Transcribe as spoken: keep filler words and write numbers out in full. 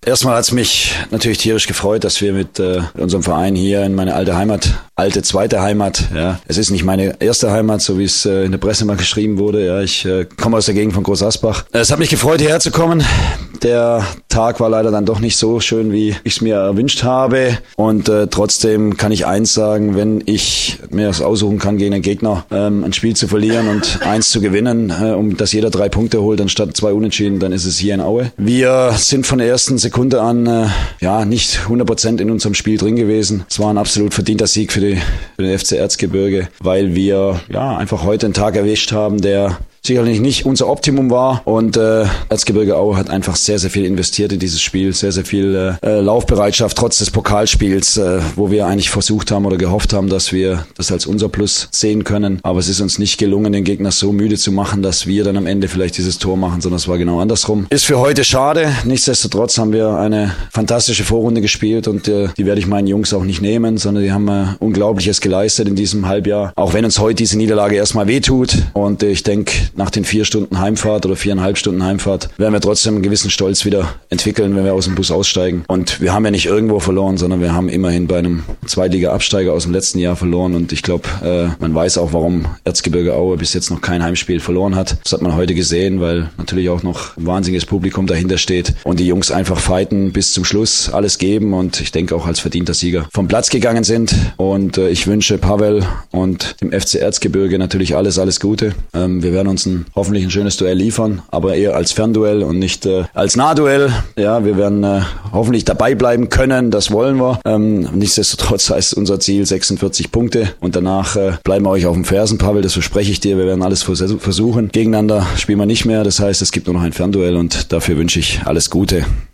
Erstmal hat's mich natürlich tierisch gefreut, dass wir mit äh, unserem Verein hier in meine alte Heimat, alte zweite Heimat, ja, es ist nicht meine erste Heimat, so wie es äh, in der Presse mal geschrieben wurde, ja, ich äh, komme aus der Gegend von Groß Asbach. Es hat mich gefreut, hierher zu kommen. Der Tag war leider dann doch nicht so schön, wie ich es mir erwünscht habe. Und äh, trotzdem kann ich eins sagen, wenn ich mir das aussuchen kann, gegen einen Gegner ähm, ein Spiel zu verlieren und eins zu gewinnen, äh, um dass jeder drei Punkte holt, anstatt zwei Unentschieden, dann ist es hier in Aue. Wir sind von der ersten Sekunde an äh, ja nicht hundert Prozent in unserem Spiel drin gewesen. Es war ein absolut verdienter Sieg für, die, für den F C Erzgebirge, weil wir ja einfach heute einen Tag erwischt haben, der sicherlich nicht unser Optimum war und äh, Erzgebirge Aue hat einfach sehr, sehr viel investiert in dieses Spiel, sehr, sehr viel äh, Laufbereitschaft trotz des Pokalspiels, äh, wo wir eigentlich versucht haben oder gehofft haben, dass wir das als unser Plus sehen können, aber es ist uns nicht gelungen, den Gegner so müde zu machen, dass wir dann am Ende vielleicht dieses Tor machen, sondern es war genau andersrum. Ist für heute schade, nichtsdestotrotz haben wir eine fantastische Vorrunde gespielt und äh, die werde ich meinen Jungs auch nicht nehmen, sondern die haben äh, Unglaubliches geleistet in diesem Halbjahr, auch wenn uns heute diese Niederlage erstmal wehtut und äh, ich denke, nach den vier Stunden Heimfahrt oder viereinhalb Stunden Heimfahrt werden wir trotzdem einen gewissen Stolz wieder entwickeln, wenn wir aus dem Bus aussteigen. Und wir haben ja nicht irgendwo verloren, sondern wir haben immerhin bei einem Zweitliga-Absteiger aus dem letzten Jahr verloren. Und ich glaube, äh, man weiß auch, warum Erzgebirge Aue bis jetzt noch kein Heimspiel verloren hat. Das hat man heute gesehen, weil natürlich auch noch ein wahnsinniges Publikum dahinter steht und die Jungs einfach fighten bis zum Schluss, alles geben und ich denke auch als verdienter Sieger vom Platz gegangen sind. Und äh, ich wünsche Pavel und dem F C Erzgebirge natürlich alles, alles Gute. Ähm, wir werden uns Ein, hoffentlich ein schönes Duell liefern, aber eher als Fernduell und nicht äh, als Nahduell. Ja, wir werden äh, hoffentlich dabei bleiben können, das wollen wir. Ähm, nichtsdestotrotz heißt unser Ziel sechsundvierzig Punkte und danach äh, bleiben wir euch auf dem Fersen, Pavel, das verspreche ich dir. Wir werden alles vers- versuchen. Gegeneinander spielen wir nicht mehr, das heißt, es gibt nur noch ein Fernduell und dafür wünsche ich alles Gute.